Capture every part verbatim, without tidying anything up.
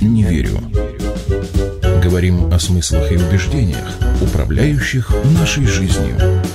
не верю». Говорим о смыслах и убеждениях, управляющих нашей жизнью.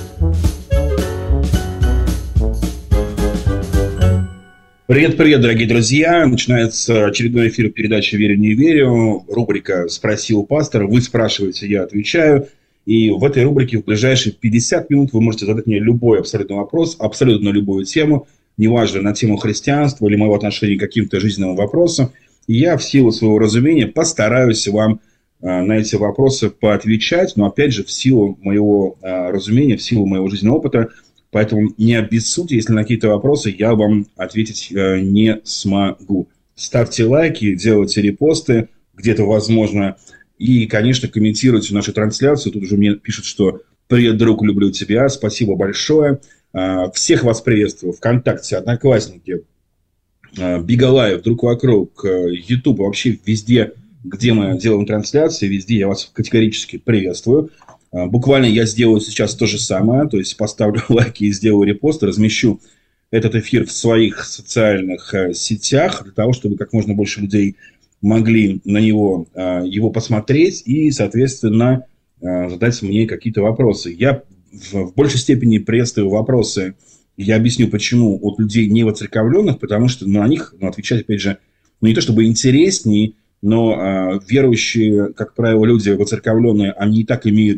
Привет-привет, дорогие друзья! Начинается очередной эфир передачи «Верю, не верю». Рубрика «Спросил пастор». Вы спрашиваете, я отвечаю. И в этой рубрике в ближайшие пятьдесят минут вы можете задать мне любой абсолютно вопрос, абсолютно любую тему, неважно, на тему христианства или моего отношения к каким-то жизненным вопросам. И я в силу своего разумения постараюсь вам э, на эти вопросы поотвечать, но опять же в силу моего э, разумения, в силу моего жизненного опыта. Поэтому не обессудьте, если на какие-то вопросы я вам ответить э, не смогу. Ставьте лайки, делайте репосты, где-то возможно. И, конечно, комментируйте нашу трансляцию. Тут уже мне пишут, что «Привет, друг, люблю тебя». Спасибо большое. Э, всех вас приветствую. ВКонтакте, Одноклассники, э, Бигалайв, Друг вокруг, э, YouTube. Вообще везде, где мы делаем трансляции, везде я вас категорически приветствую. Буквально я сделаю сейчас то же самое, то есть поставлю лайки и сделаю репост, размещу этот эфир в своих социальных сетях, для того, чтобы как можно больше людей могли на него его посмотреть и, соответственно, задать мне какие-то вопросы. Я в большей степени приветствую вопросы, я объясню, почему, от людей не воцерковленных, потому что на них ну, отвечать, опять же, ну, не то чтобы интереснее, но верующие, как правило, люди воцерковленные, они и так имеют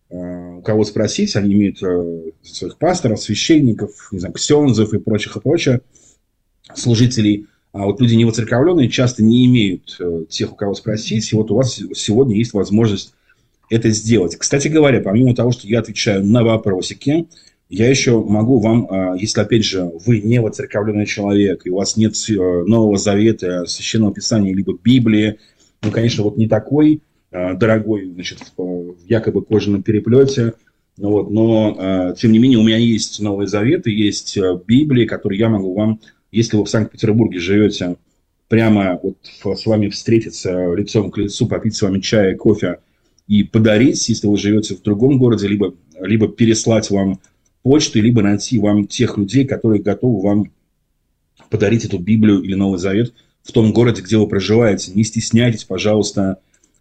у кого спросить, они имеют своих пасторов, священников, не знаю, ксензов и прочих, и прочих служителей. А вот люди невоцерковленные часто не имеют тех, у кого спросить. И вот у вас сегодня есть возможность это сделать. Кстати говоря, помимо того, что я отвечаю на вопросики, я еще могу вам, если, опять же, вы не воцерковленный человек, и у вас нет Нового Завета, Священного Писания, либо Библии, ну, конечно, вот не такой дорогой, значит, в якобы кожаном переплете. Ну, вот, но, тем не менее, у меня есть Новый Завет и есть Библия, которую я могу вам, если вы в Санкт-Петербурге живете, прямо вот с вами встретиться лицом к лицу, попить с вами чая, кофе и подарить, если вы живете в другом городе, либо, либо переслать вам почту, либо найти вам тех людей, которые готовы вам подарить эту Библию или Новый Завет в том городе, где вы проживаете. Не стесняйтесь, пожалуйста,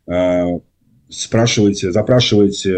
спрашивайте, запрашивайте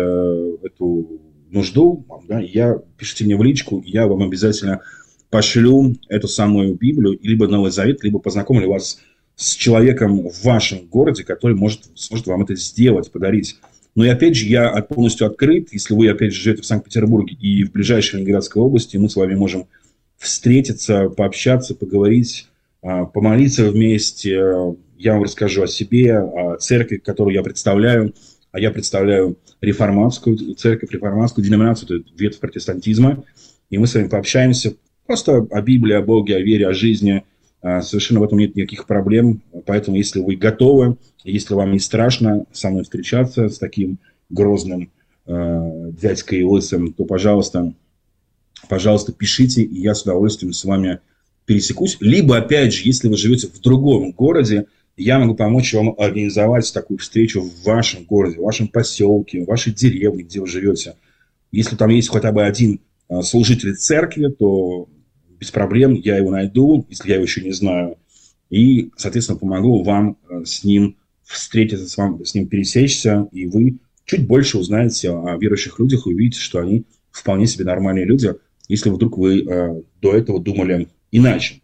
эту нужду, да, я, пишите мне в личку, я вам обязательно пошлю эту самую Библию, либо Новый Завет, либо познакомлю вас с человеком в вашем городе, который может, сможет вам это сделать, подарить. Но и опять же, я полностью открыт, если вы опять же живете в Санкт-Петербурге и в ближайшей Ленинградской области, мы с вами можем встретиться, пообщаться, поговорить, помолиться вместе. Я вам расскажу о себе, о церкви, которую я представляю. А я представляю реформатскую церковь, реформатскую деноминацию, это ветвь протестантизма. И мы с вами пообщаемся просто о Библии, о Боге, о вере, о жизни. Совершенно в этом нет никаких проблем. Поэтому, если вы готовы, если вам не страшно со мной встречаться с таким грозным э, дядькой лысым, то, пожалуйста, пожалуйста, пишите, и я с удовольствием с вами пересекусь. Либо, опять же, если вы живете в другом городе, я могу помочь вам организовать такую встречу в вашем городе, в вашем поселке, в вашей деревне, где вы живете. Если там есть хотя бы один служитель церкви, то без проблем я его найду, если я его еще не знаю. И, соответственно, помогу вам с ним встретиться, с, вами, с ним пересечься. И вы чуть больше узнаете о верующих людях и увидите, что они вполне себе нормальные люди, если вдруг вы э, до этого думали иначе.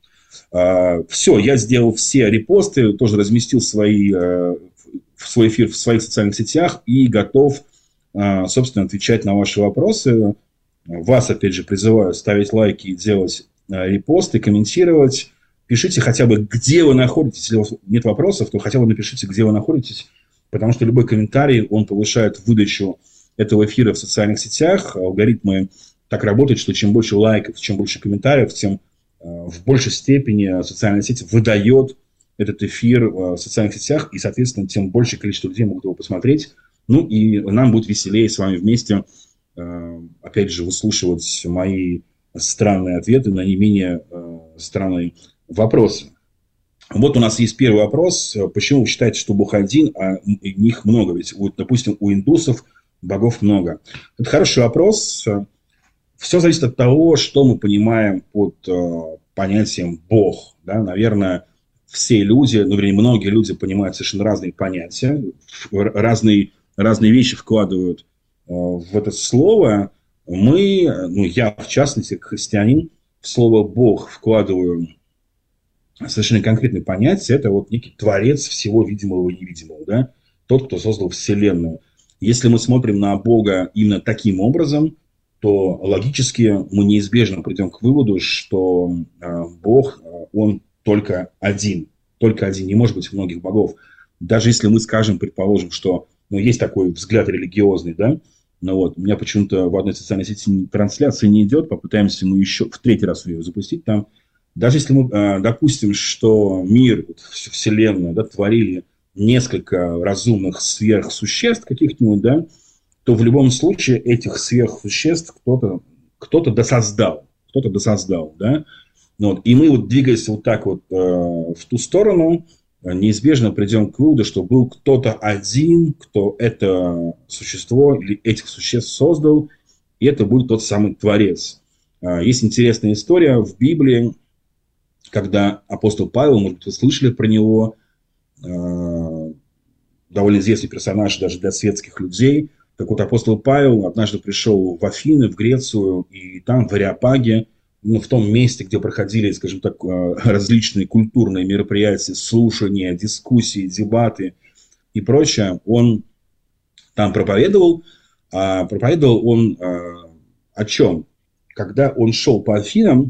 Все, я сделал все репосты, тоже разместил свои, свой эфир в своих социальных сетях и готов, собственно, отвечать на ваши вопросы. Вас, опять же, призываю ставить лайки и делать репосты, комментировать. Пишите хотя бы, где вы находитесь. Если у вас нет вопросов, то хотя бы напишите, где вы находитесь, потому что любой комментарий, он повышает выдачу этого эфира в социальных сетях. Алгоритмы так работают, что чем больше лайков, чем больше комментариев, тем в большей степени социальная сеть выдает этот эфир в социальных сетях, и, соответственно, тем большее количество людей могут его посмотреть. Ну, и нам будет веселее с вами вместе, опять же, выслушивать мои странные ответы на не менее странные вопросы. Вот у нас есть первый вопрос. Почему вы считаете, что Бог один, а них много? Ведь, вот, допустим, у индусов богов много. Это хороший вопрос. Все зависит от того, что мы понимаем под э, понятием Бог. Да? Наверное, все люди, ну, вернее, многие люди понимают совершенно разные понятия, разные, разные вещи вкладывают в это слово. Мы, ну, я, в частности, как христианин, в слово «Бог» вкладываю совершенно конкретное понятие. Это вот некий творец всего видимого и невидимого, да? Тот, кто создал Вселенную. Если мы смотрим на Бога именно таким образом, то логически мы неизбежно придем к выводу, что э, Бог, он только один. Только один. Не может быть многих богов. Даже если мы скажем, предположим, что ну, есть такой взгляд религиозный, да, ну вот, у меня почему-то в одной социальной сети трансляции не идет, попытаемся мы еще в третий раз ее запустить там. Даже если мы э, допустим, что мир, вот, Вселенную, да, творили несколько разумных сверхсуществ каких-нибудь, да, то в любом случае этих сверхсуществ кто-то, кто-то досоздал. Кто-то досоздал, да. Вот. И мы, вот, двигаясь вот так вот э, в ту сторону, неизбежно придем к выводу, что был кто-то один, кто это существо или этих существ создал, и это будет тот самый Творец. Есть интересная история в Библии, когда апостол Павел, может быть, вы слышали про него, довольно известный персонаж даже для светских людей. Так вот, апостол Павел однажды пришел в Афины, в Грецию, и там, в Ареопаге, ну, в том месте, где проходили, скажем так, различные культурные мероприятия, слушания, дискуссии, дебаты и прочее, он там проповедовал. А проповедовал он а, о чем? Когда он шел по Афинам,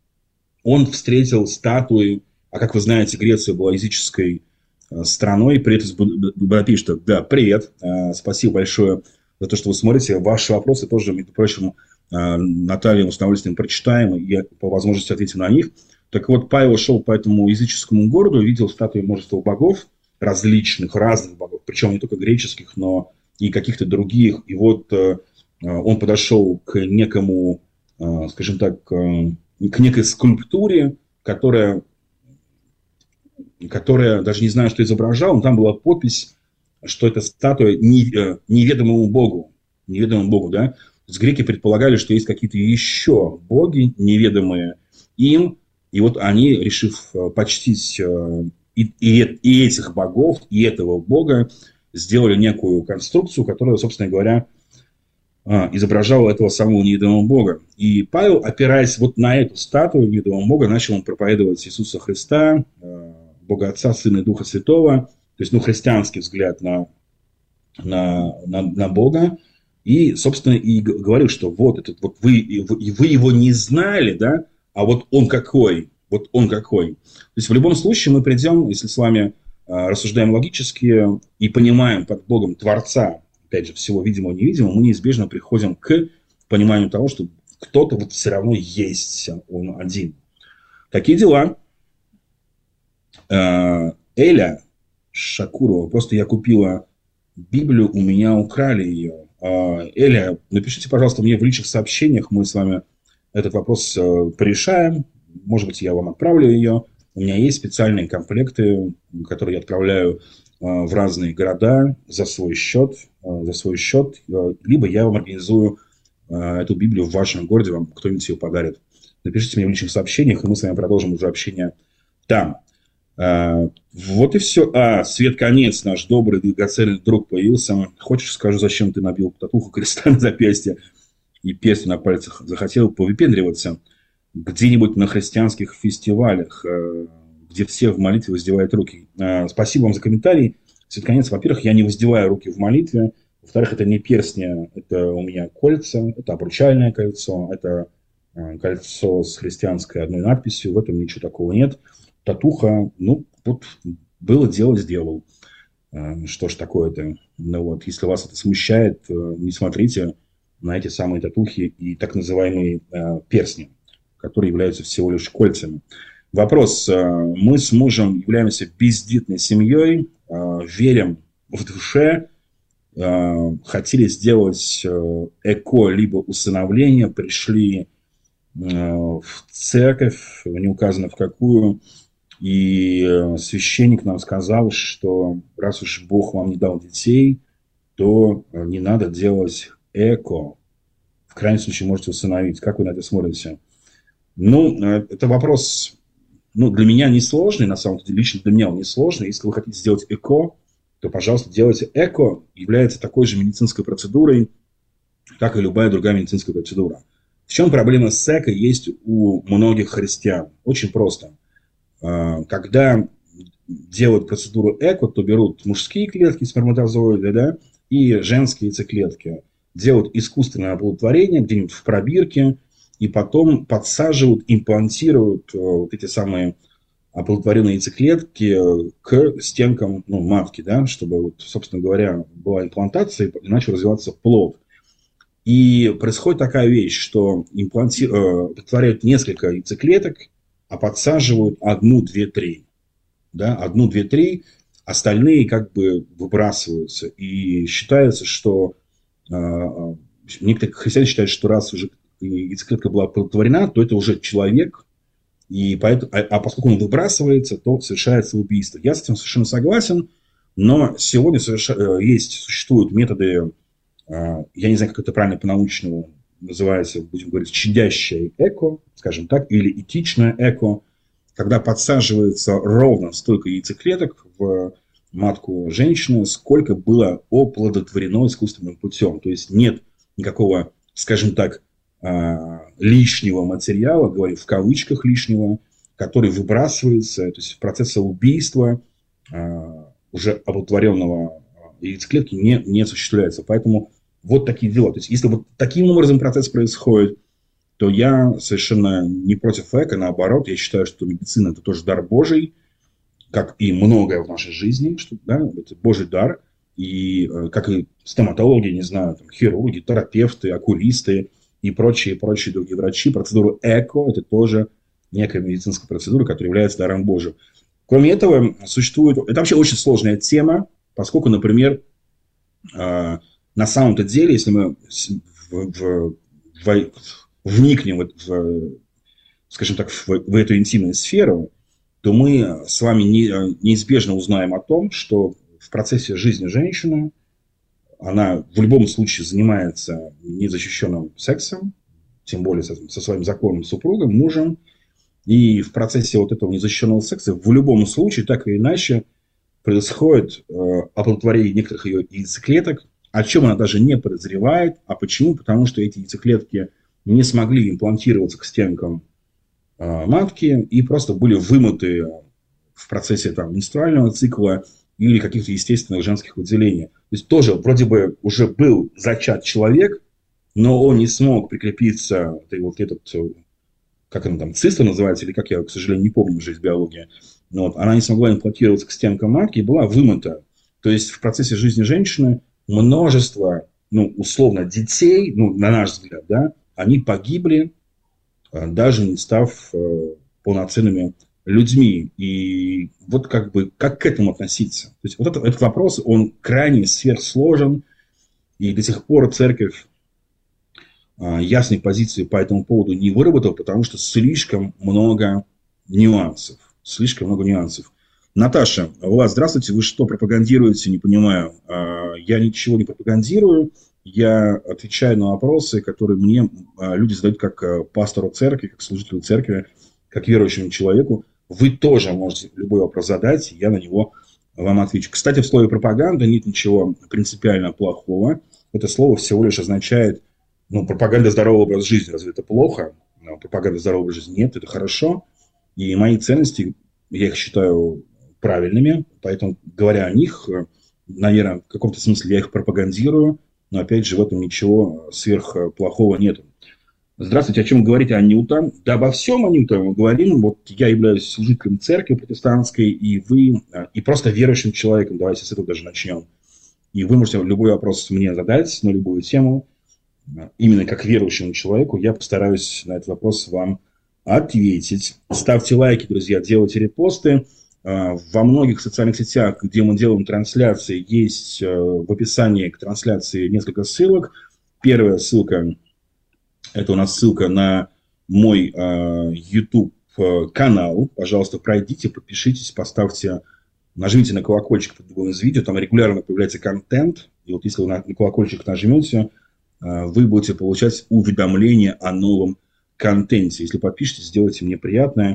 он встретил статуи, а как вы знаете, Греция была языческой страной, привет из Будапешта. Да, привет, спасибо большое за то, что вы смотрите. Ваши вопросы тоже, между прочим, Наталья, мы с удовольствием прочитаем, и я по возможности ответим на них. Так вот, Павел шел по этому языческому городу, видел статуи множества богов, различных, разных богов, причем не только греческих, но и каких-то других. И вот он подошел к некому, скажем так, к некой скульптуре, которая, которая даже не знаю, что изображала, но там была подпись, что это статуя неведомому богу. Неведомому богу, да? То есть греки предполагали, что есть какие-то еще боги, неведомые им, и вот они, решив почтить и, и, и этих богов, и этого бога, сделали некую конструкцию, которая, собственно говоря, изображала этого самого неведомого бога. И Павел, опираясь вот на эту статую неведомого бога, начал он проповедовать Иисуса Христа, Бога Отца, Сына и Духа Святого, то есть, ну, христианский взгляд на, на, на, на Бога. И, собственно, и говорил, что вот этот, вот вы, вы его не знали, да, а вот он какой, вот он какой. То есть, в любом случае мы придем, если с вами э, рассуждаем логически и понимаем под Богом Творца, опять же, всего видимого и невидимого, мы неизбежно приходим к пониманию того, что кто-то вот все равно есть, он один. Такие дела. Э, Эля Шакурова, просто я купила Библию, у меня украли ее. Эля, напишите, пожалуйста, мне в личных сообщениях, мы с вами этот вопрос порешаем. Может быть, я вам отправлю ее. У меня есть специальные комплекты, которые я отправляю в разные города за свой счет, за свой счет. Либо я вам организую эту Библию в вашем городе, вам кто-нибудь ее подарит. Напишите мне в личных сообщениях, и мы с вами продолжим уже общение там. Вот и все. А, Свет Конец, наш добрый, драгоценный друг, появился. Хочешь, скажу, зачем ты набил татуху креста на запястье и перстень на пальцах? Захотел повыпендриваться где-нибудь на христианских фестивалях, где все в молитве воздевают руки. Спасибо вам за комментарий. Свет Конец, во-первых, я не воздеваю руки в молитве. Во-вторых, это не перстни, это у меня кольца, это обручальное кольцо, это кольцо с христианской одной надписью. В этом ничего такого нет. Татуха, ну, вот было дело, сделал. Что ж такое-то? Ну, вот, если вас это смущает, не смотрите на эти самые татухи и так называемые э, перстни, которые являются всего лишь кольцами. Вопрос. Мы с мужем являемся бездетной семьей, э, верим в душе, э, хотели сделать эко, либо усыновление, пришли э, в церковь, не указано в какую. И священник нам сказал, что раз уж Бог вам не дал детей, то не надо делать эко. В крайнем случае можете усыновить. Как вы на это смотрите? Ну, это вопрос ну, для меня несложный, на самом деле, лично для меня он несложный. Если вы хотите сделать ЭКО, то, пожалуйста, делайте. ЭКО является такой же медицинской процедурой, как и любая другая медицинская процедура. В чем проблема с ЭКО есть у многих христиан? Очень просто. Когда делают процедуру ЭКО, то берут мужские клетки сперматозоиды, да, и женские яйцеклетки. Делают искусственное оплодотворение где-нибудь в пробирке, и потом подсаживают, имплантируют вот эти самые оплодотворенные яйцеклетки к стенкам, ну, матки, да, чтобы, вот, собственно говоря, была имплантация и начал развиваться плод. И происходит такая вещь, что импланти... оплодотворяют несколько яйцеклеток, а подсаживают одну, две, три. Да, одну, две, три, остальные как бы выбрасываются. И считается, что э, некоторые христиане считают, что раз уже яйцеклетка была оплодотворена, то это уже человек, и поэтому, а, а поскольку он выбрасывается, то совершается убийство. Я с этим совершенно согласен, но сегодня соверш... есть, существуют методы, э, я не знаю, как это правильно по-научному называется, будем говорить, щадящее эко, скажем так, или этичное эко, когда подсаживается ровно столько яйцеклеток в матку женщины, сколько было оплодотворено искусственным путем. То есть нет никакого, скажем так, лишнего материала, говорю в кавычках лишнего, который выбрасывается, то есть процесса убийства уже оплодотворенного яйцеклетки не, не осуществляется. Поэтому вот такие дела. То есть если вот таким образом процесс происходит, то я совершенно не против эко, наоборот, я считаю, что медицина – это тоже дар Божий, как и многое в нашей жизни, что, да, это Божий дар, и как и стоматологи, не знаю, там, хирурги, терапевты, окулисты и прочие, прочие другие врачи, процедура эко – это тоже некая медицинская процедура, которая является даром Божьим. Кроме этого, существует… Это вообще очень сложная тема, поскольку, например, на самом-то деле, если мы в, в, в, вникнем в, в, скажем так, в, в эту интимную сферу, то мы с вами не, неизбежно узнаем о том, что в процессе жизни женщины она в любом случае занимается незащищенным сексом, тем более со, со своим законным супругом, мужем, и в процессе вот этого незащищенного секса в любом случае, так или иначе, происходит э, оплодотворение некоторых ее яйцеклеток, о чем она даже не подозревает. А почему? Потому что эти яйцеклетки не смогли имплантироваться к стенкам э, матки и просто были вымыты в процессе там, менструального цикла или каких-то естественных женских выделений. То есть тоже вроде бы уже был зачат человек, но он не смог прикрепиться, вот этот, как он там, циста называется, или как я, к сожалению, не помню уже из биологии. Но вот, она не смогла имплантироваться к стенкам матки и была вымыта. То есть в процессе жизни женщины множество, ну, условно, детей, ну, на наш взгляд, да, они погибли, даже не став э, полноценными людьми. И вот как бы, как к этому относиться? То есть вот это, этот вопрос, он крайне сверхсложен, и до сих пор церковь э, ясной позиции по этому поводу не выработала, потому что слишком много нюансов. Слишком много нюансов. Наташа, Влад, здравствуйте. Вы что пропагандируете? Не понимаю. Я ничего не пропагандирую. Я отвечаю на вопросы, которые мне люди задают как пастору церкви, как служителю церкви, как верующему человеку. Вы тоже можете любой вопрос задать, я на него вам отвечу. Кстати, в слове пропаганда нет ничего принципиально плохого. Это слово всего лишь означает, ну, пропаганда здорового образа жизни. Разве это плохо? Но пропаганда здорового образа жизни нет, это хорошо. И мои ценности, я их считаю правильными, поэтому, говоря о них, наверное, в каком-то смысле я их пропагандирую, но, опять же, в этом ничего сверхплохого нет. Здравствуйте, о чем вы говорите, Анюта? Да, обо всем, Анюта, мы говорим. Вот я являюсь служителем церкви протестантской, и вы, и просто верующим человеком, давайте с этого даже начнем. И вы можете любой вопрос мне задать на любую тему, именно как верующему человеку, я постараюсь на этот вопрос вам ответить. Ставьте лайки, друзья, делайте репосты. Во многих социальных сетях, где мы делаем трансляции, есть в описании к трансляции несколько ссылок. Первая ссылка – это у нас ссылка на мой YouTube-канал. Пожалуйста, пройдите, подпишитесь, поставьте, нажмите на колокольчик под любым из видео. Там регулярно появляется контент. И вот если вы на колокольчик нажмете, вы будете получать уведомления о новом контенте. Если подпишетесь, сделайте мне приятное.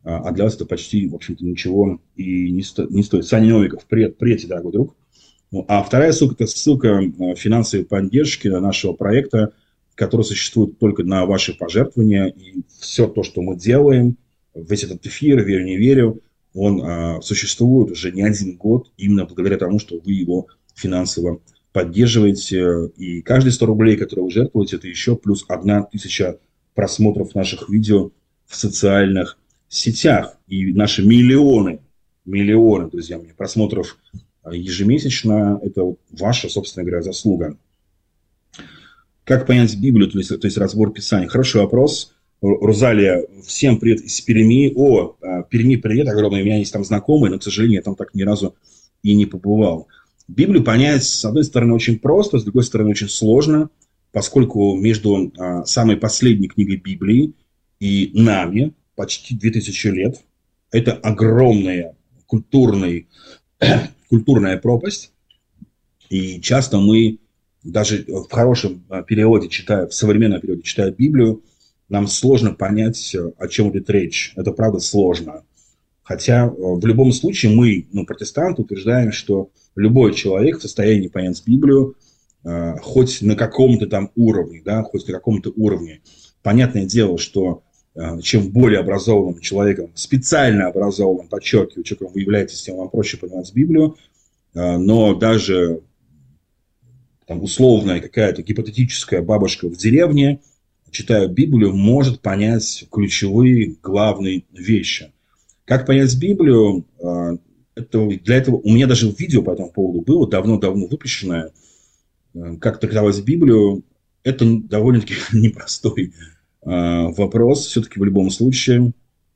а для вас это почти, в общем-то, ничего и не, сто, не стоит. Саня Новиков, привет, привет, дорогой друг. Ну, а вторая ссылка – это ссылка финансовой поддержки нашего проекта, который существует только на ваши пожертвования. И все то, что мы делаем, весь этот эфир, верю, не верю, он а, существует уже не один год именно благодаря тому, что вы его финансово поддерживаете. И каждые сто рублей, которые вы жертвуете, это еще плюс одна тысяча просмотров наших видео в социальных сетях. И наши миллионы, миллионы, друзья мои, просмотров ежемесячно, это вот ваша, собственно говоря, заслуга. Как понять Библию, то есть, то есть разбор Писания? Хороший вопрос. Розалия, всем привет из Перми. О, Перми, привет огромный. У меня есть там знакомые, но, к сожалению, я там так ни разу и не побывал. Библию понять, с одной стороны, очень просто, с другой стороны, очень сложно, поскольку между а, самой последней книгой Библии и нами почти две тысячи лет. Это огромная культурная, культурная пропасть. И часто мы, даже в хорошем переводе, читая, в современном переводе, читая Библию, нам сложно понять, о чем идет речь. Это, правда, сложно. Хотя в любом случае мы, ну, протестанты, утверждаем, что любой человек в состоянии понять Библию, э, хоть на каком-то там уровне, да, хоть на каком-то уровне. Понятное дело, что э, чем более образованным человеком, специально образованным, подчеркиваю, человеком вы являетесь, тем вам проще понимать Библию, э, но даже там, условная какая-то гипотетическая бабушка в деревне, читая Библию, может понять ключевые, главные вещи. Как понять Библию? Это, для этого у меня даже видео по этому поводу было, давно-давно выпущенное. Как трактовать Библию? Это довольно-таки непростой вопрос, все-таки в любом случае.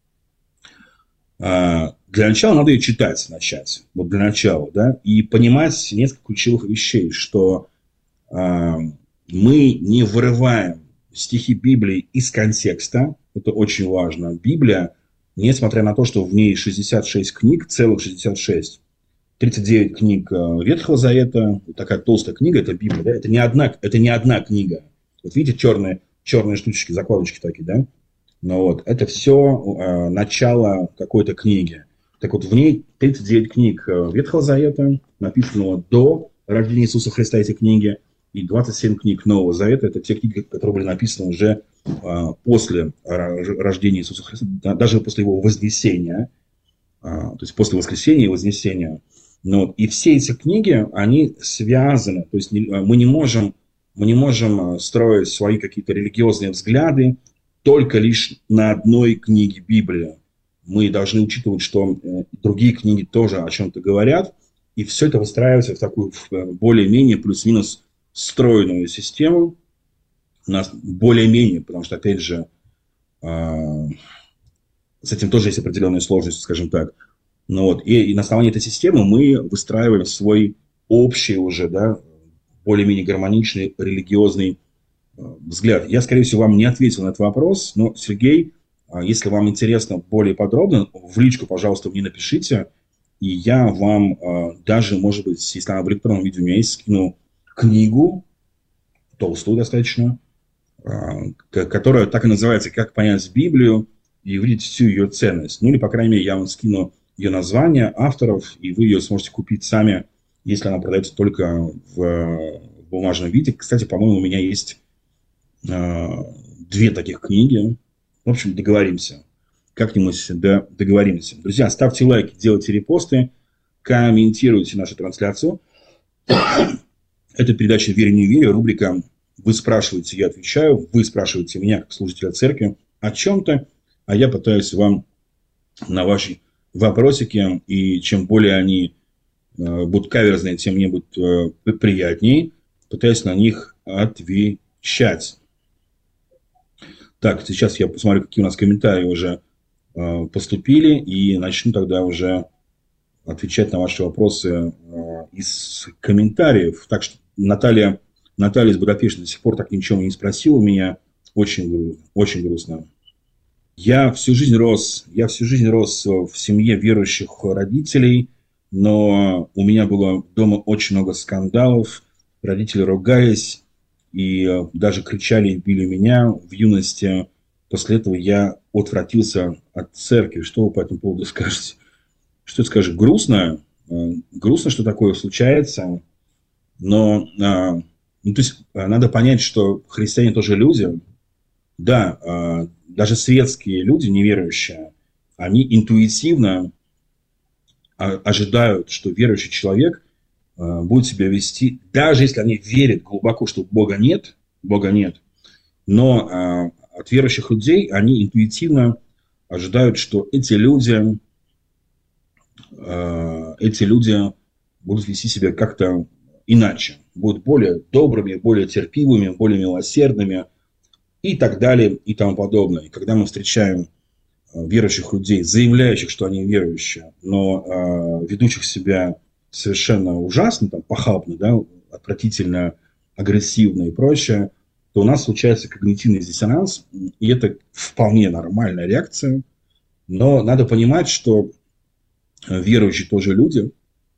Для начала надо ее читать, начать. Вот для начала, да, и понимать несколько ключевых вещей, что мы не вырываем стихи Библии из контекста. Это очень важно. Библия, несмотря на то, что в ней шестьдесят шесть книг, целых шестьдесят шесть, тридцать девять книг Ветхого Завета, такая толстая книга, это Библия, да? это, не одна, это не одна книга. Вот видите, черные, черные штучки, закладочки такие, да? Ну вот, это все э, начало какой-то книги. Так вот, в ней тридцать девять книг Ветхого Завета, написанного до рождения Иисуса Христа, эти книги, и двадцать семь книг Нового Завета. Это те книги, которые были написаны уже а, после рождения Иисуса Христа, даже после его вознесения, а, то есть после воскресения и вознесения. Но, и все эти книги, они связаны. То есть не, мы, не можем, мы не можем строить свои какие-то религиозные взгляды только лишь на одной книге Библии. Мы должны учитывать, что другие книги тоже о чем-то говорят, и все это выстраивается в такую более-менее плюс-минус стройную систему, у нас более-менее, потому что, опять же, э, с этим тоже есть определенные сложности, скажем так. Ну, вот, и, и на основании этой системы мы выстраиваем свой общий уже, да, более-менее гармоничный религиозный э, взгляд. Я, скорее всего, вам не ответил на этот вопрос, но, Сергей, э, если вам интересно более подробно, в личку, пожалуйста, мне напишите, и я вам э, даже, может быть, если она в электронном виде у меня есть, скину книгу, толстую достаточно, которая так и называется «Как понять Библию и увидеть всю ее ценность». Ну или, по крайней мере, я вам скину ее название, авторов, и вы ее сможете купить сами, если она продается только в бумажном виде. Кстати, по-моему, у меня есть две таких книги. В общем, договоримся. Как-нибудь договоримся. Друзья, ставьте лайки, делайте репосты, комментируйте нашу трансляцию. Это передача «Верю, не верю», рубрика «Вы спрашиваете, я отвечаю». Вы спрашиваете меня, как служителя церкви, о чем-то, а я пытаюсь вам на ваши вопросики, и чем более они э, будут каверзные, тем мне будет э, приятнее, пытаюсь на них отвечать. Так, сейчас я посмотрю, какие у нас комментарии уже э, поступили, и начну тогда уже отвечать на ваши вопросы э, из комментариев. Так что Наталья, Наталья из Будапешта до сих пор так ничего не спросила меня. Очень, очень грустно. Я всю жизнь рос, я всю жизнь рос в семье верующих родителей, но у меня было дома очень много скандалов. Родители ругались и даже кричали и били меня в юности. После этого я отвратился от церкви. Что вы по этому поводу скажете? Что ты скажешь? Грустно. Грустно, что такое случается. Но ну, то есть, надо понять, что христиане тоже люди. Да, даже светские люди, неверующие, они интуитивно ожидают, что верующий человек будет себя вести, даже если они верят глубоко, что Бога нет, Бога нет, но от верующих людей они интуитивно ожидают, что эти люди, эти люди будут вести себя как-то иначе, будут более добрыми, более терпимыми, более милосердными и так далее и тому подобное. И когда мы встречаем верующих людей, заявляющих, что они верующие, но э, ведущих себя совершенно ужасно, там, похабно, да, отвратительно, агрессивно и прочее, то у нас случается когнитивный диссонанс, и это вполне нормальная реакция. Но надо понимать, что верующие тоже люди,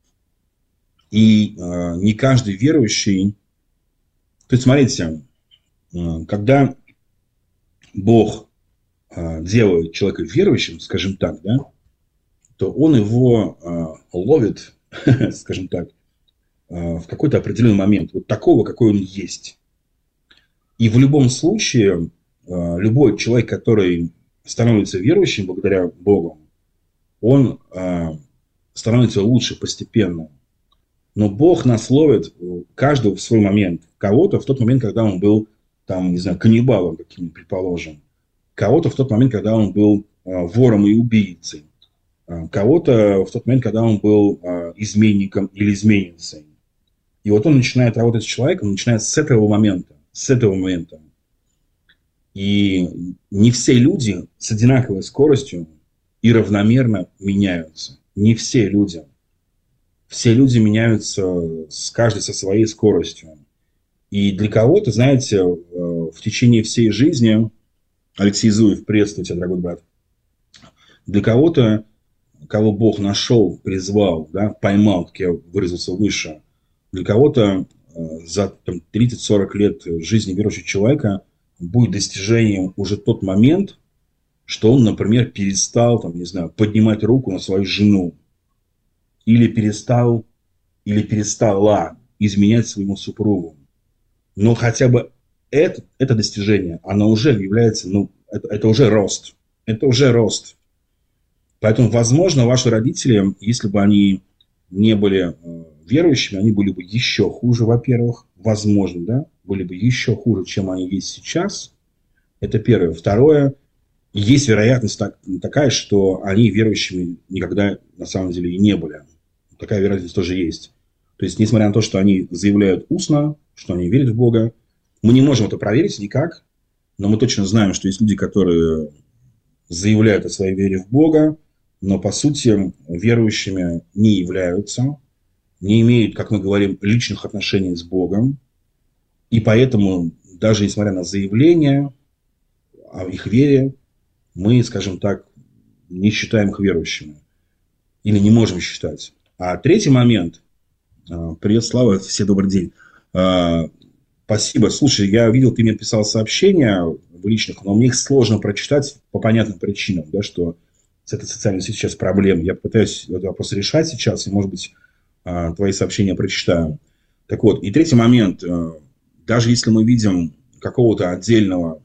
и э, не каждый верующий... То есть, смотрите, э, когда Бог делает человека верующим, скажем так, да, то он его э, ловит, скажем так, э, в какой-то определенный момент, вот такого, какой он есть. И в любом случае, э, любой человек, который становится верующим благодаря Богу, он э, становится лучше постепенно. Но Бог нас ловит каждого в свой момент. Кого-то в тот момент, когда он был, там, не знаю, каннибалом каким-нибудь, предположим. Кого-то в тот момент, когда он был э, вором и убийцей. Э, кого-то в тот момент, когда он был э, изменником или изменницей. И вот он начинает работать с человеком, начинает с этого момента. С этого момента. И не все люди с одинаковой скоростью и равномерно меняются. Не все люди. Все люди меняются с каждый со своей скоростью. И для кого-то, знаете, э, в течение всей жизни... Алексей Зуев, приветствую тебя, дорогой брат. Для кого-то, кого Бог нашел, призвал, да, поймал, как я выразился выше, для кого-то э, за тридцать-сорок лет жизни верующего человека будет достижением уже тот момент, что он, например, перестал, там, не знаю, поднимать руку на свою жену, или перестал, или перестала изменять своему супругу. Но хотя бы Это, это достижение, оно уже является, ну, это, это уже рост. Это уже рост. Поэтому, возможно, ваши родители, если бы они не были э, верующими, они были бы еще хуже, во-первых. Возможно, да, были бы еще хуже, чем они есть сейчас. Это первое. Второе, есть вероятность так, такая, что они верующими никогда на самом деле и не были. Такая вероятность тоже есть. То есть, несмотря на то, что они заявляют устно, что они верят в Бога, мы не можем это проверить никак, но мы точно знаем, что есть люди, которые заявляют о своей вере в Бога, но по сути верующими не являются, не имеют, как мы говорим, личных отношений с Богом. И поэтому, даже несмотря на заявления о их вере, мы, скажем так, не считаем их верующими. Или не можем считать. А третий момент. Привет, Слава, все добрый день. Спасибо. Слушай, я видел, ты мне писал сообщения в личных, но мне их сложно прочитать по понятным причинам, да, что с этой социальной сетью сейчас проблема. Я пытаюсь этот вопрос решать сейчас, и, может быть, твои сообщения прочитаю. Так вот, и третий момент. Даже если мы видим какого-то отдельного,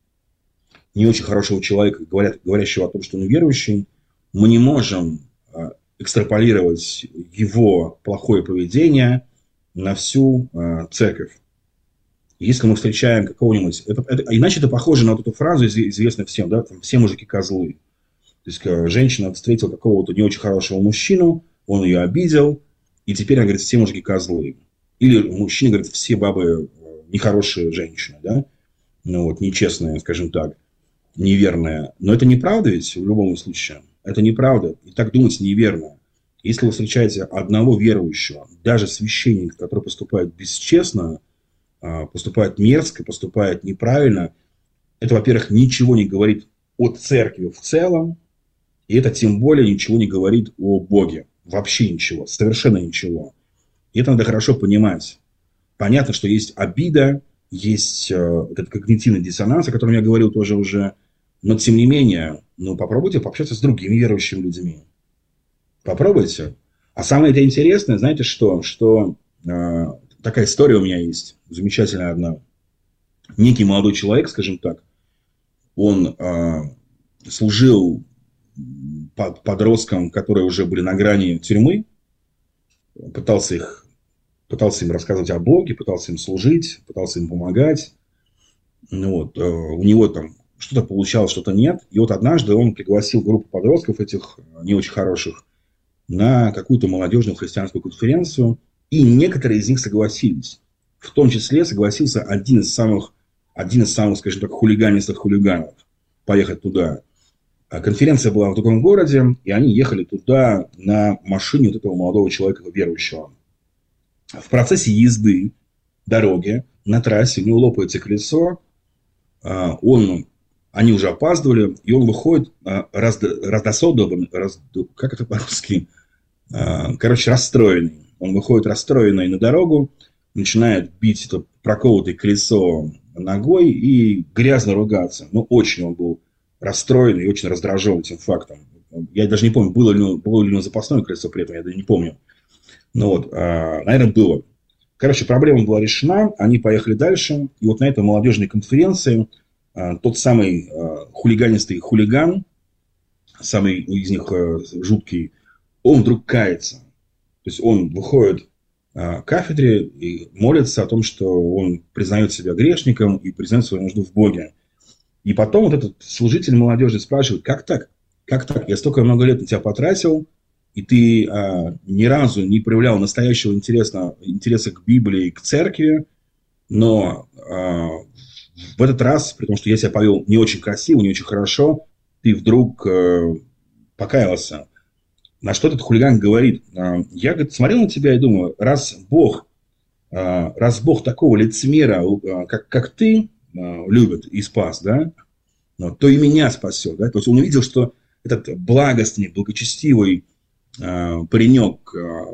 не очень хорошего человека, говорят, говорящего о том, что он верующий, мы не можем экстраполировать его плохое поведение на всю церковь. Если мы встречаем какого-нибудь... Это, это, иначе это похоже на вот эту фразу, известную всем, да, там, все мужики козлы. То есть, женщина встретила какого-то не очень хорошего мужчину, он ее обидел, и теперь она говорит, все мужики козлы. Или мужчина говорит, все бабы нехорошие женщины, да, ну вот, нечестные, скажем так, неверные. Но это неправда ведь в любом случае. Это неправда. И так думать неверно. Если вы встречаете одного верующего, даже священника, который поступает бесчестно, поступает мерзко, поступает неправильно, это, во-первых, ничего не говорит о церкви в целом, и это тем более ничего не говорит о Боге. Вообще ничего, совершенно ничего. И это надо хорошо понимать. Понятно, что есть обида, есть э, этот когнитивный диссонанс, о котором я говорил тоже уже, Но, тем не менее, ну, попробуйте пообщаться с другими верующими людьми. Попробуйте. А самое это интересное, знаете что? Что э, такая история у меня есть, замечательная одна. Некий молодой человек, скажем так, он э, служил подросткам, которые уже были на грани тюрьмы, пытался их, пытался им рассказывать о Боге, пытался им служить, пытался им помогать. Ну, вот, э, у него там что-то получалось, что-то нет. И вот однажды он пригласил группу подростков этих не очень хороших на какую-то молодежную христианскую конференцию, и некоторые из них согласились. В том числе согласился один из самых, один из самых, скажем так, хулиганистых хулиганов поехать туда. Конференция была в другом городе, и они ехали туда на машине вот этого молодого человека, верующего. В процессе езды, дороги, на трассе у него лопается колесо, он, они уже опаздывали, и он выходит раздосадованный, раз, как это по-русски, короче, расстроенный. Он выходит расстроенный на дорогу, начинает бить это проколотое колесо ногой и грязно ругаться. Ну, очень он был расстроен и очень раздражен этим фактом. Я даже не помню, было ли, было ли у него запасное колесо при этом, я даже не помню. Ну вот, наверное, было. Короче, проблема была решена, они поехали дальше. И вот на этой молодежной конференции тот самый хулиганистый хулиган, самый из них жуткий, он вдруг кается. То есть он выходит к кафедре и молится о том, что он признает себя грешником и признает свою нужду в Боге. И потом вот этот служитель молодежи спрашивает: как так? Как так? Я столько много лет на тебя потратил, и ты а, ни разу не проявлял настоящего интереса, интереса к Библии и к церкви, но а, в этот раз, при том, что я себя повел не очень красиво, не очень хорошо, ты вдруг а, покаялся. На что этот хулиган говорит: я, говорит, смотрел на тебя и думаю, раз Бог, раз Бог такого лицемера, как, как ты, любит и спас, да, то и меня спасет. Да? То есть он увидел, что этот благостный, благочестивый паренек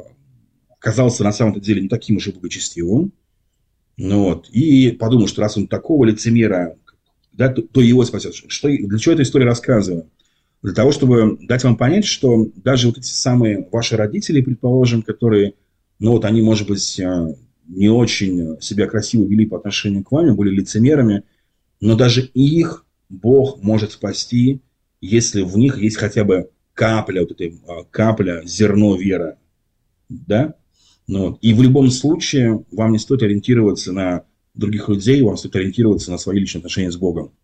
оказался на самом деле не таким уж и благочестивым. Ну, вот, и подумал, что раз он такого лицемера, да, то, то его спасет. Что, для чего эта история рассказываю? Для того, чтобы дать вам понять, что даже вот эти самые ваши родители, предположим, которые, ну вот они, может быть, не очень себя красиво вели по отношению к вам, были лицемерами, но даже их Бог может спасти, если в них есть хотя бы капля, вот этой капля, зерно веры. Да? Ну, вот. И в любом случае вам не стоит ориентироваться на других людей, вам стоит ориентироваться на свои личные отношения с Богом.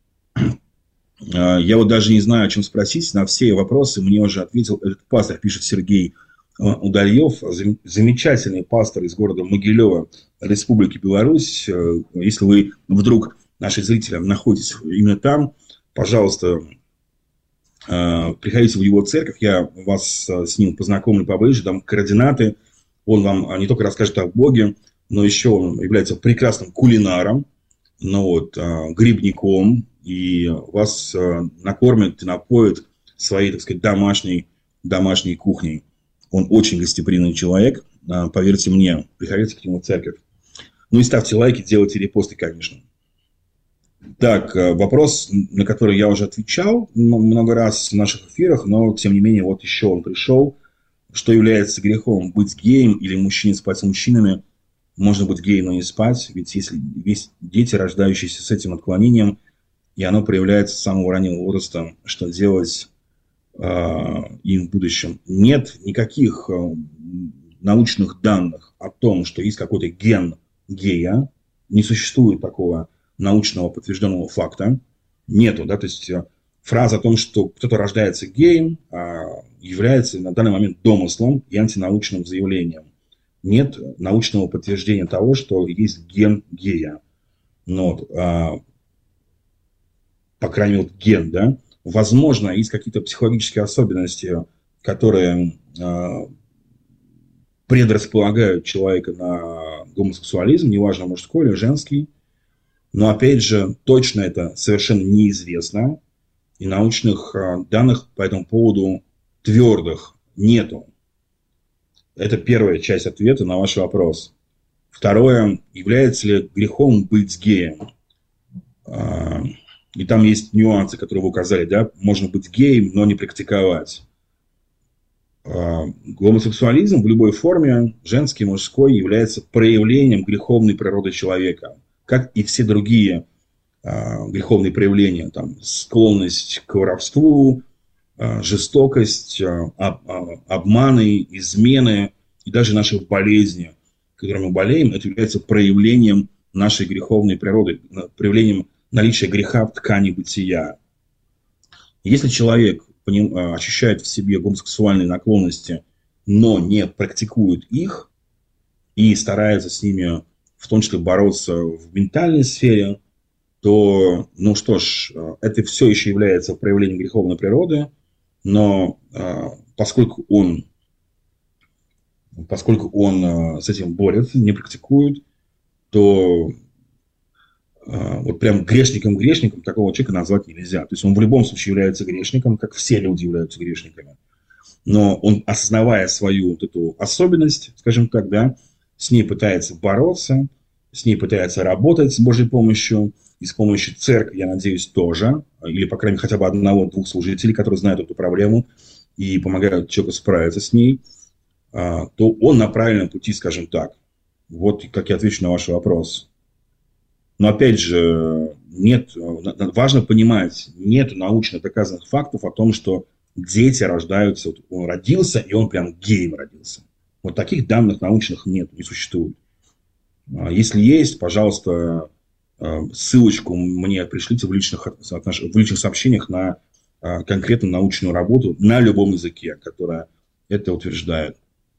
Я вот даже не знаю, о чем спросить. На все вопросы мне уже ответил этот пастор, пишет Сергей Удальев. Замечательный пастор из города Могилева, Республики Беларусь. Если вы вдруг, наши зрители, находитесь именно там, пожалуйста, приходите в его церковь. Я вас с ним познакомлю поближе. Там координаты. Он вам не только расскажет о Боге, но еще он является прекрасным кулинаром, ну вот, грибником. И вас накормит и напоит своей, так сказать, домашней, домашней кухней. Он очень гостеприимный человек, поверьте мне, приходите к нему в церковь. Ну и ставьте лайки, делайте репосты, конечно. Так, вопрос, на который я уже отвечал много раз в наших эфирах, но тем не менее, вот еще он пришел. Что является грехом? Быть геем или мужчине спать с мужчинами? Можно быть геем, но не спать, ведь если есть дети, рождающиеся с этим отклонением, и оно проявляется с самого раннего возраста, что делать э, им в будущем. Нет никаких э, научных данных о том, что есть какой-то ген гея. Не существует такого научного подтвержденного факта. Нету, да, то есть э, фраза о том, что кто-то рождается геем, э, является на данный момент домыслом и антинаучным заявлением. Нет научного подтверждения того, что есть ген гея. Но вот, э, по крайней мере, ген, да, возможно, есть какие-то психологические особенности, которые э, предрасполагают человека на гомосексуализм, неважно, мужской или женский. Но, опять же, точно это совершенно неизвестно. И научных э, данных по этому поводу твердых нету. Это первая часть ответа на ваш вопрос. Второе, является ли грехом быть геем? Э, И там есть нюансы, которые вы указали, да, можно быть геем, но не практиковать. Гомосексуализм в любой форме, женский, мужской, является проявлением греховной природы человека, как и все другие греховные проявления, там, склонность к воровству, жестокость, обманы, измены и даже наши болезни, которыми мы болеем, это является проявлением нашей греховной природы, проявлением наличия греха в ткани бытия. Если человек ощущает в себе гомосексуальные наклонности, но не практикует их и старается с ними в том числе бороться в ментальной сфере, то, ну что ж, это все еще является проявлением греховной природы, но поскольку он, поскольку он с этим борется, не практикует, то вот прям грешником-грешником такого человека назвать нельзя. То есть он в любом случае является грешником, как все люди являются грешниками. Но он, осознавая свою вот эту особенность, скажем так, да, с ней пытается бороться, с ней пытается работать с Божьей помощью, и с помощью церкви, я надеюсь, тоже, или, по крайней мере, хотя бы одного-двух служителей, которые знают эту проблему и помогают человеку справиться с ней, то он на правильном пути, скажем так. Вот как я отвечу на ваш вопрос. Но, опять же, нет, важно понимать, нет научно доказанных фактов о том, что дети рождаются, вот он родился, и он прям геем родился. Вот таких данных научных нет, не существует. Если есть, пожалуйста, ссылочку мне пришлите в личных, в личных сообщениях на конкретную научную работу на любом языке, которая это утверждает.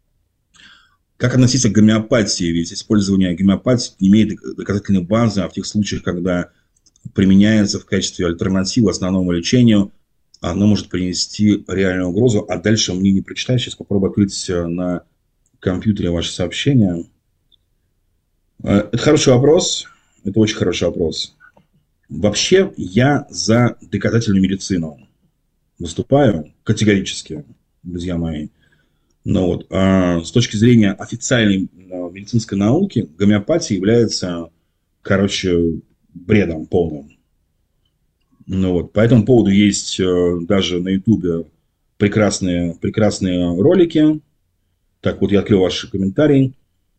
Как относиться к гомеопатии? Ведь использование гомеопатии не имеет доказательной базы, а в тех случаях, когда применяется в качестве альтернативы основному лечению, оно может принести реальную угрозу. А дальше мне не прочитать. Сейчас попробую открыть на компьютере ваше сообщение. Это хороший вопрос. Это очень хороший вопрос. Вообще, я за доказательную медицину выступаю категорически, друзья мои. Но вот, а с точки зрения официальной медицинской науки, гомеопатия является, короче, бредом полным. Ну вот, по этому поводу есть даже на Ютубе прекрасные, прекрасные ролики. Так вот, я открыл ваши комментарии.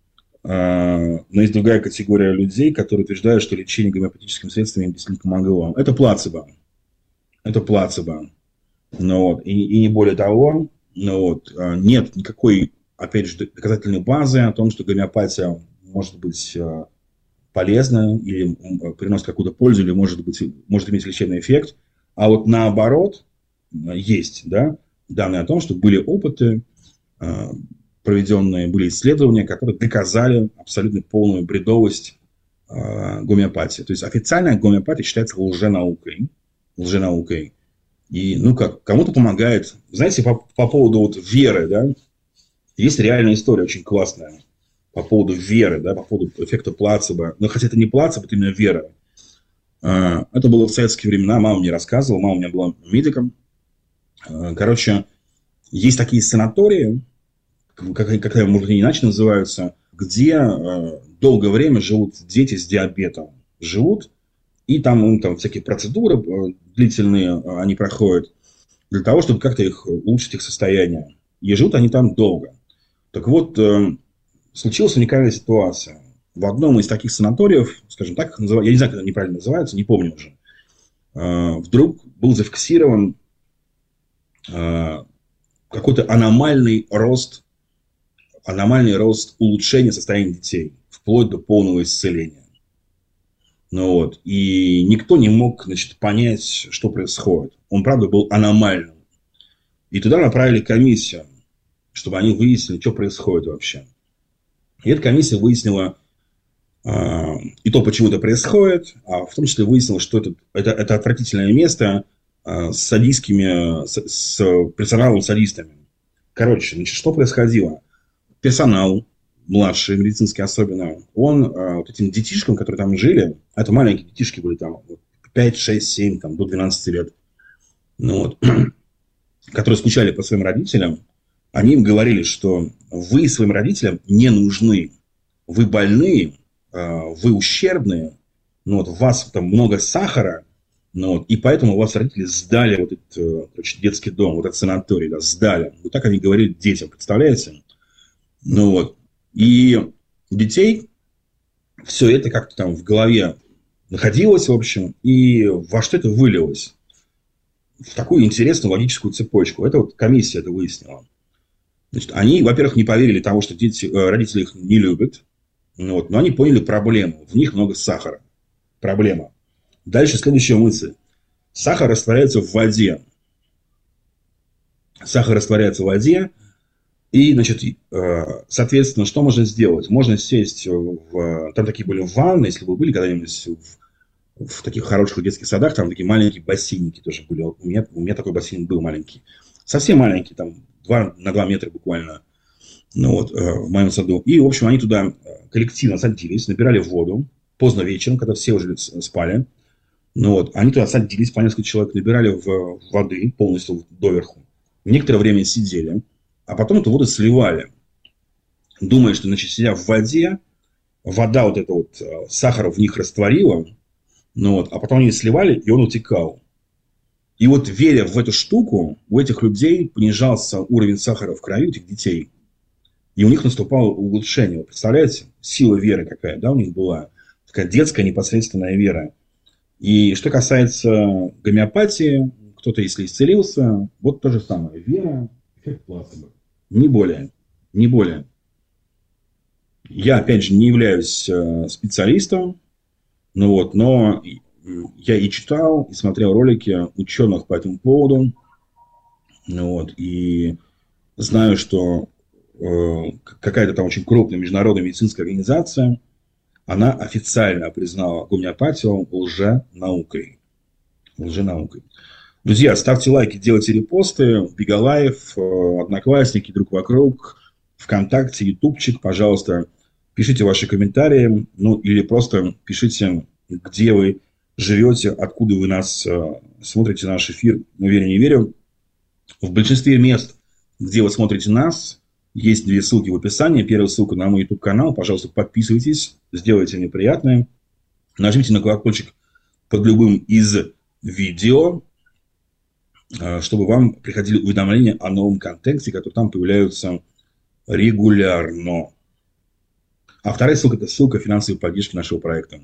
Но есть другая категория людей, которые утверждают, что лечение гомеопатическими средствами им действительно помогло. Это плацебо. Это плацебо. Ну вот, и, и не более того. Ну вот, нет никакой, опять же, доказательной базы о том, что гомеопатия может быть полезна или приносит какую-то пользу, или может быть, может иметь лечебный эффект. А вот наоборот, есть, да, данные о том, что были опыты, проведенные, были исследования, которые доказали абсолютно полную бредовость гомеопатии. То есть официальная гомеопатия считается лженаукой. Лженаукой. И, ну как, кому-то помогает. Знаете, по, по поводу вот веры, да, есть реальная история очень классная по поводу веры, да, по поводу эффекта плацебо. Но хотя это не плацебо, это именно вера. Это было в советские времена, мама мне рассказывала, мама у меня была медиком. Короче, есть такие санатории, как, как они, может, не иначе называются, где долгое время живут дети с диабетом. Живут. И там, ну, там всякие процедуры длительные они проходят для того, чтобы как-то их улучшить их состояние. И живут они там долго. Так вот, э, случилась уникальная ситуация. В одном из таких санаториев, скажем так, я не знаю, как это неправильно называется, не помню уже, э, вдруг был зафиксирован э, какой-то аномальный рост, аномальный рост улучшения состояния детей, вплоть до полного исцеления. Ну вот, и никто не мог, значит, понять, что происходит. Он, правда, был аномальным. И туда направили комиссию, чтобы они выяснили, что происходит вообще. И эта комиссия выяснила э, и то, почему это происходит, а в том числе выяснила, что это, это, это отвратительное место э, с садистскими, с, с персоналом-садистами. Короче, значит, что происходило? Персонал, младший, медицинский особенно, он э, вот этим детишкам, которые там жили, это маленькие детишки были там, пять, шесть, семь, там, до двенадцати лет, ну, вот, которые скучали по своим родителям, они им говорили, что вы своим родителям не нужны, вы больные, э, вы ущербные, ну, вот, у вас там много сахара, Ну, вот. И поэтому у вас родители сдали вот этот, короче, детский дом, вот этот санаторий, да, сдали. Вот так они говорили детям, представляете? Ну вот. И у детей все это как-то там в голове находилось, в общем, и во что это вылилось? В такую интересную логическую цепочку. Это вот комиссия это выяснила. Значит, они, во-первых, не поверили тому, что дети, родители их не любят, ну вот, но они поняли проблему. В них много сахара. Проблема. Дальше следующая мысль. Сахар растворяется в воде. Сахар растворяется в воде. И, значит, соответственно, что можно сделать? Можно сесть в... Там такие были ванны, если вы были когда-нибудь в, в таких хороших детских садах, там такие маленькие бассейники тоже были. У меня, у меня такой бассейн был маленький. Совсем маленький, там два на два метра буквально. Ну, вот, в моем саду. И, в общем, они туда коллективно садились, набирали воду. Поздно вечером, когда все уже спали. Ну, вот, они туда садились, по несколько человек, набирали в воды полностью доверху. Некоторое время сидели. А потом эту воду сливали. Думая, что, значит, сидя в воде, вода вот эта вот, сахар в них растворила. Ну, вот, а потом они сливали, и он утекал. И вот, веря в эту штуку, у этих людей понижался уровень сахара в крови, у этих детей. И у них наступало улучшение. Вы представляете? Сила веры какая, да, у них была. Такая детская непосредственная вера. И что касается гомеопатии, кто-то, если исцелился, вот то же самое. Вера, эффект плацебо. Не более. Не более. Я, опять же, не являюсь специалистом, ну вот, но я и читал, и смотрел ролики ученых по этому поводу. Ну вот, и знаю, что э, какая-то там очень крупная международная медицинская организация, она официально признала гомеопатию лженаукой. Лженаукой. Друзья, ставьте лайки, делайте репосты. Бигалайф, Одноклассники, Друг вокруг, ВКонтакте, Ютубчик, пожалуйста. Пишите ваши комментарии. Ну, или просто пишите, где вы живете, откуда вы нас смотрите, наш эфир. Ну, верю, не верю. В большинстве мест, где вы смотрите нас, есть две ссылки в описании. Первая ссылка на мой YouTube-канал. Пожалуйста, подписывайтесь, сделайте мне приятное. Нажмите на колокольчик под любым из видео, чтобы вам приходили уведомления о новом контенте, которые там появляются регулярно. А вторая ссылка – это ссылка финансовой поддержки нашего проекта.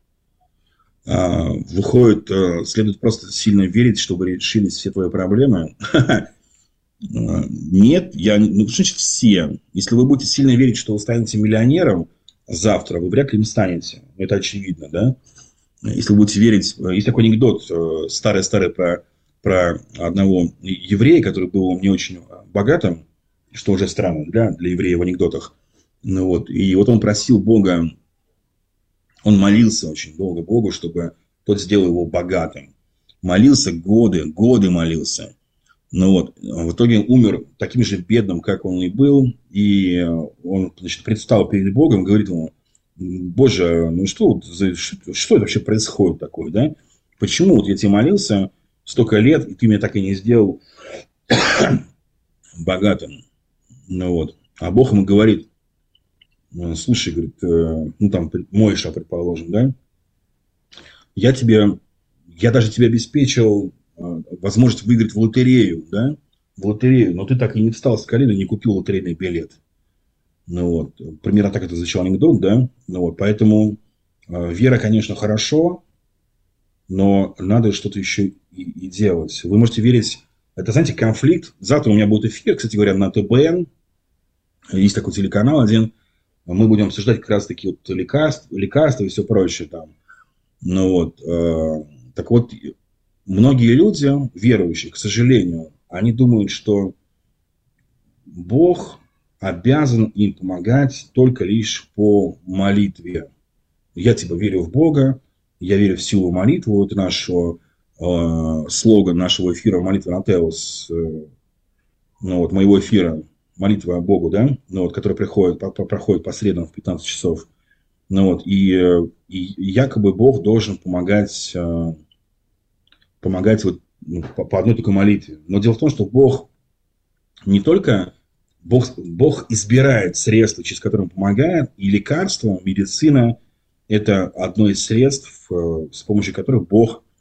Выходит, следует просто сильно верить, чтобы решились все твои проблемы. Нет, я, ну, значит, все. Если вы будете сильно верить, что вы станете миллионером завтра, вы вряд ли им станете. Это очевидно, да? Если вы будете верить... Есть такой анекдот старый-старый про, про одного еврея, который был не очень богатым, что уже странно, да, для еврея в анекдотах. Ну, вот. И вот он просил Бога, он молился очень долго Богу, чтобы тот сделал его богатым. Молился годы, годы молился. Ну вот, в итоге умер таким же бедным, как он и был. И он, значит, предстал перед Богом и говорит ему: Боже, ну что, что, что это вообще происходит такое, да? Почему вот я тебе молился столько лет, и ты меня так и не сделал богатым? Ну вот. А Бог ему говорит: слушай, говорит, ну там Моиша, предположим, да? Я тебе, я даже тебе обеспечил возможность выиграть в лотерею, да, в лотерею, но ты так и не встал с колена и не купил лотерейный билет. Ну вот, примерно так это звучал анекдот, да, ну вот, поэтому э, вера, конечно, хорошо, но надо что-то еще и, и делать. Вы можете верить, это, знаете, конфликт. Завтра у меня будет эфир, кстати говоря, на ТБН, есть такой телеканал один, мы будем обсуждать как раз таки вот лекарства, лекарства и все прочее там. Ну вот, э, так вот, многие люди, верующие, к сожалению, они думают, что Бог обязан им помогать только лишь по молитве. Я типа верю в Бога, я верю в силу молитвы. Это наш э, слоган нашего эфира «Молитва на Теос», э, ну, вот, моего эфира «Молитва Богу», да, ну, вот, который приходит, по, по, проходит по средам в пятнадцать часов. Ну, вот, и, и якобы Бог должен помогать... Э, помогать вот, ну, по, по одной только молитве. Но дело в том, что Бог не только... Бог, Бог избирает средства, через которые Он помогает, и лекарства, медицина – это одно из средств, с помощью которых Бог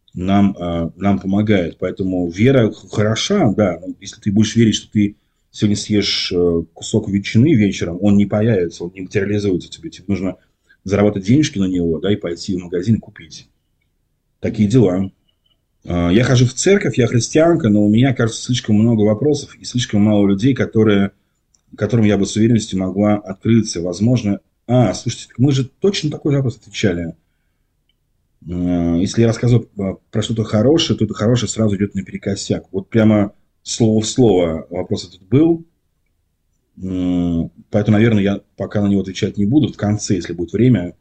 нам, нам помогает. Поэтому вера хороша, да. Если ты будешь верить, что ты сегодня съешь кусок ветчины вечером, он не появится, он не материализуется тебе. Тебе нужно заработать денежки на него, да, и пойти в магазин и купить. Такие дела. Я хожу в церковь, я христианка, но у меня, кажется, слишком много вопросов и слишком мало людей, которые, которым я бы с уверенностью могла открыться. Возможно... А, слушайте, мы же точно такой же вопрос отвечали. Если я рассказываю про что-то хорошее, то это хорошее сразу идет наперекосяк. Вот прямо слово в слово вопрос этот был. Поэтому, наверное, я пока на него отвечать не буду. В конце, если будет время.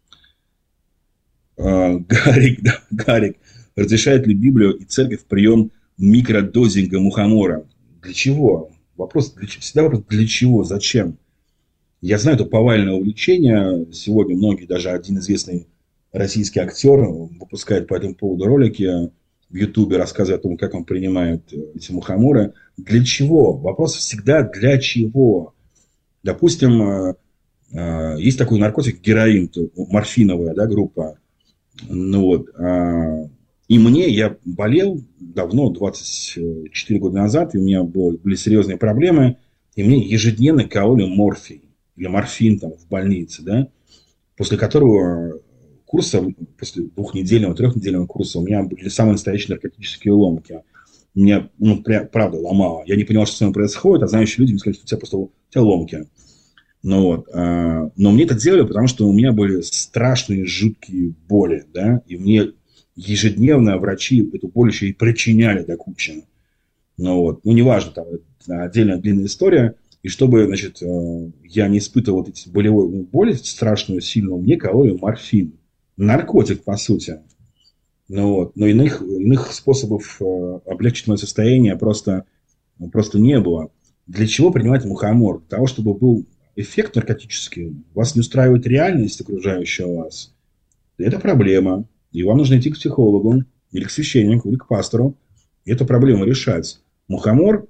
Гарик, да, Гарик. Разрешает ли Библию и церковь прием микродозинга мухомора? Для чего? Вопрос, для, всегда вопрос, для чего, зачем? Я знаю, это повальное увлечение. Сегодня многие, даже один известный российский актер выпускает по этому поводу ролики в Ютубе, рассказывая о том, как он принимает эти мухоморы. Для чего? Вопрос всегда для чего? Допустим, есть такой наркотик героин, морфиновая, да, группа. Ну вот. И мне, я болел давно, двадцать четыре года назад, и у меня было, были серьезные проблемы, и мне ежедневно кололи морфий или морфин там, в больнице, да, после которого курса, после двухнедельного, трехнедельного курса у меня были самые настоящие наркотические ломки. Меня, ну, правда, ломало. Я не понял, что с мной происходит, а знающие люди мне сказали, что у тебя просто у тебя ломки. Ну, вот. Но мне это делали, потому что у меня были страшные, жуткие боли, да, и мне ежедневно врачи эту боль еще и причиняли до кучи. Ну, вот. Ну, неважно, там, это отдельная длинная история. И чтобы, значит, я не испытывал вот эти болевые боли страшную, сильную, мне кололи морфин. Наркотик, по сути. Ну, вот. Но иных, иных способов облегчить мое состояние просто, просто не было. Для чего принимать мухомор? Для того, чтобы был эффект наркотический. Вас не устраивает реальность окружающая вас. Это проблема. И вам нужно идти к психологу, или к священнику, или к пастору. И эту проблему решать. Мухомор,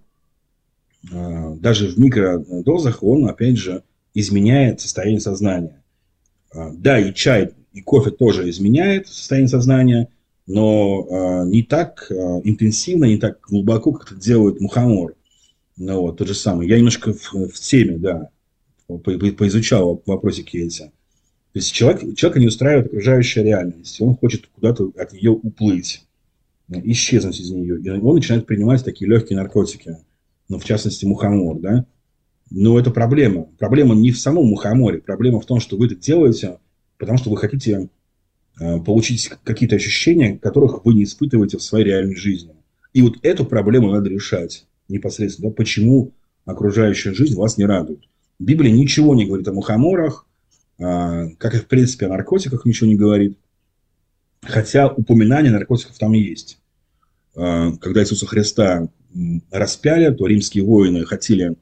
даже в микродозах, он, опять же, изменяет состояние сознания. Да, и чай, и кофе тоже изменяет состояние сознания, но не так интенсивно, не так глубоко, как это делает мухомор. Ну, вот, то же самое. Я немножко в, в теме, да, по, по, поизучал вопросики эти. То есть человек, человека не устраивает окружающая реальность. Он хочет куда-то от нее уплыть, исчезнуть из нее. И он начинает принимать такие легкие наркотики. Ну, в частности, мухомор, да. Но это проблема. Проблема не в самом мухоморе. Проблема в том, что вы это делаете, потому что вы хотите э, получить какие-то ощущения, которых вы не испытываете в своей реальной жизни. И вот эту проблему надо решать непосредственно. Да, почему окружающая жизнь вас не радует. Библия ничего не говорит о мухоморах, как и, в принципе, о наркотиках ничего не говорит. Хотя упоминание наркотиков там есть. Когда Иисуса Христа распяли, то римские воины хотели...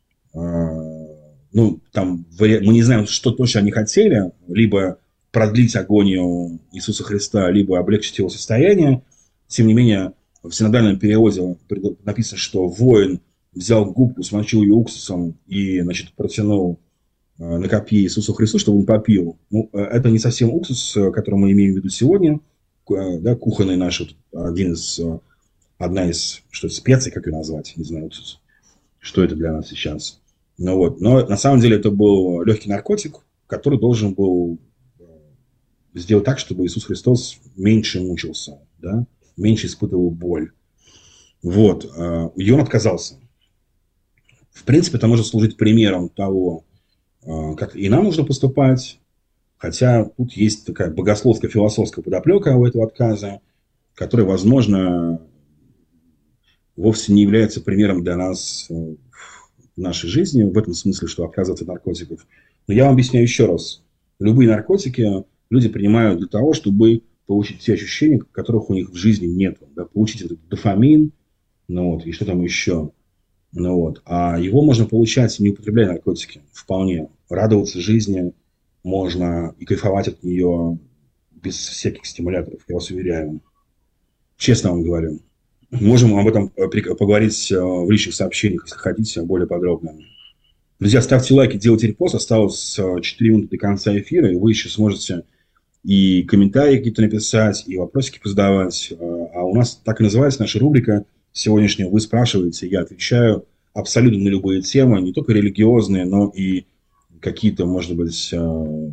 Ну, там, мы не знаем, что точно они хотели. Либо продлить агонию Иисуса Христа, либо облегчить его состояние. Тем не менее, в синодальном переводе написано, что воин взял губку, смочил ее уксусом и, значит, протянул на копье Иисусу Христу, чтобы он попил. Ну, это не совсем уксус, который мы имеем в виду сегодня, да, кухонный наш, один из, одна из, что это, специй, как ее назвать, не знаю, уксус, что это для нас сейчас. Ну, вот. Но на самом деле это был легкий наркотик, который должен был сделать так, чтобы Иисус Христос меньше мучился, да, меньше испытывал боль. Вот. И он отказался. В принципе, это может служить примером того, как и нам нужно поступать, хотя тут есть такая богословская, философская подоплека у этого отказа, которая, возможно, вовсе не является примером для нас в нашей жизни, в этом смысле, что отказываться от наркотиков. Но я вам объясняю еще раз. Любые наркотики люди принимают для того, чтобы получить те ощущения, которых у них в жизни нет. Да, получить этот дофамин, ну вот, и что там еще. Ну вот. А его можно получать, не употребляя наркотики. Вполне. Радоваться жизни можно и кайфовать от нее без всяких стимуляторов, я вас уверяю. Честно вам говорю. Можем об этом поговорить в личных сообщениях, если хотите, более подробно. Друзья, ставьте лайки, делайте репост. Осталось четыре минуты до конца эфира, и вы еще сможете и комментарии какие-то написать, и вопросики позадавать. А у нас так и называется наша рубрика сегодняшняя. Вы спрашиваете, я отвечаю абсолютно на любые темы, не только религиозные, но и какие-то, может быть, в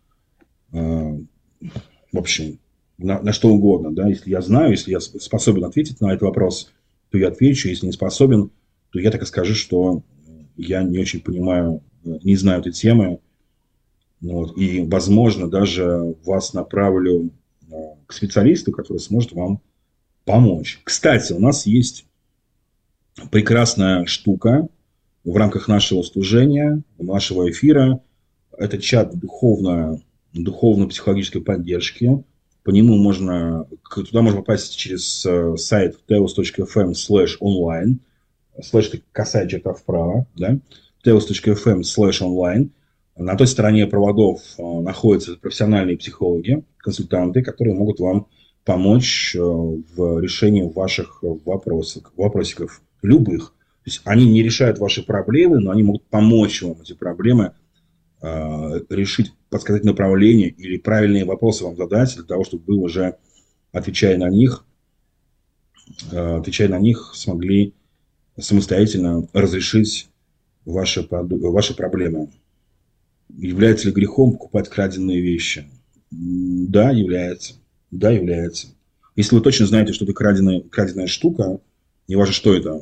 общем, на, на что угодно. Да? Если я знаю, если я способен ответить на этот вопрос, то я отвечу. Если не способен, то я так и скажу, что я не очень понимаю, не знаю этой темы. Вот, и, возможно, даже вас направлю к специалисту, который сможет вам помочь. Кстати, у нас есть прекрасная штука в рамках нашего служения, нашего эфира. Это чат духовно, духовно-психологической поддержки. По нему можно, туда можно попасть через сайт теос точка эф эм слэш онлайн. Слэш касается черта вправо, да? теос точка эф эм слэш онлайн. На той стороне проводов находятся профессиональные психологи, консультанты, которые могут вам помочь в решении ваших вопросов, вопросиков, любых. То есть они не решают ваши проблемы, но они могут помочь вам эти проблемы э, решить, подсказать направление или правильные вопросы вам задать, для того, чтобы вы уже, отвечая на них, э, отвечая на них, смогли самостоятельно разрешить ваши, ваши проблемы. Является ли грехом покупать краденые вещи? Да, является. Да, является. Если вы точно знаете, что это краденая, краденая штука, неважно, что это,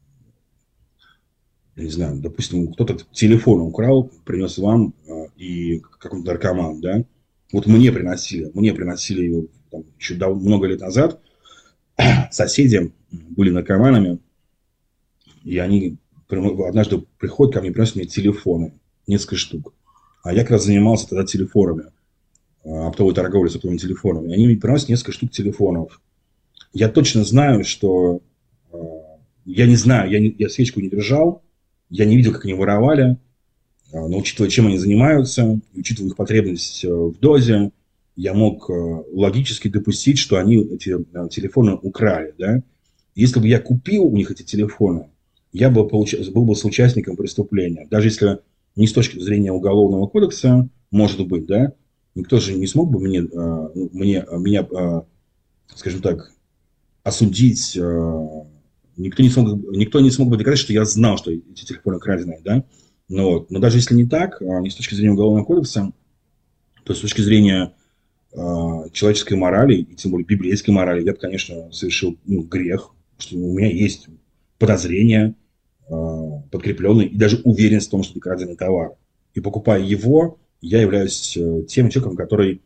я не знаю, допустим, кто-то телефон украл, принес вам, и какой-то наркоман, да, вот мне приносили, мне приносили его там, еще дав- много лет назад, соседи были наркоманами, и они однажды приходят ко мне и приносят мне телефоны, несколько штук. А я как раз занимался тогда телефонами, оптовой торговлей с оптовыми телефонами. Они мне приносят несколько штук телефонов. Я точно знаю, что... Э, я не знаю, я, не, я свечку не держал, я не видел, как они воровали, э, но учитывая, чем они занимаются, учитывая их потребность э, в дозе, я мог э, логически допустить, что они эти э, телефоны украли. Да? Если бы я купил у них эти телефоны, я бы получ... был бы соучастником преступления. Даже если не с точки зрения Уголовного кодекса, может быть, да, никто же не смог бы мне, мне, меня, скажем так, осудить. Никто не смог, никто не смог бы доказать, что я знал, что эти телефоны краденые, да. Но, но даже если не так, не с точки зрения Уголовного кодекса, то с точки зрения человеческой морали, и тем более библейской морали, я бы, конечно, совершил ну, грех, что у меня есть подозрения, подкрепленный и даже уверенность в том, что это краденый товар. И покупая его, я являюсь тем человеком, который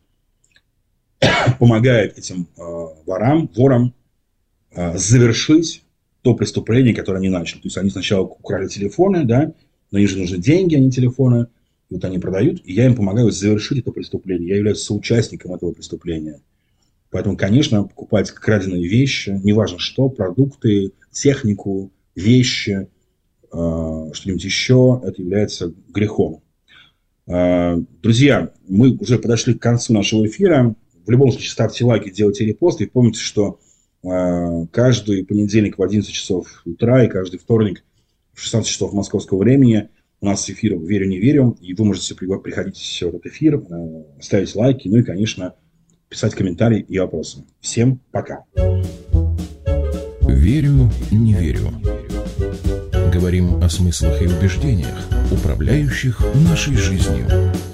помогает этим ворам, ворам завершить то преступление, которое они начали. То есть они сначала украли телефоны, да, но им же нужны деньги, а не телефоны. И вот они продают, и я им помогаю завершить это преступление. Я являюсь соучастником этого преступления. Поэтому, конечно, покупать краденые вещи, неважно что, продукты, технику, вещи, что-нибудь еще, это является грехом. Друзья, мы уже подошли к концу нашего эфира. В любом случае, ставьте лайки, делайте репосты. И помните, что каждый понедельник в одиннадцать часов утра и каждый вторник в шестнадцать часов московского времени у нас эфир «Верю, не верю». И вы можете приходить в этот эфир, ставить лайки, ну и, конечно, писать комментарии и вопросы. Всем пока. Верю, не верю. Говорим о смыслах и убеждениях, управляющих нашей жизнью.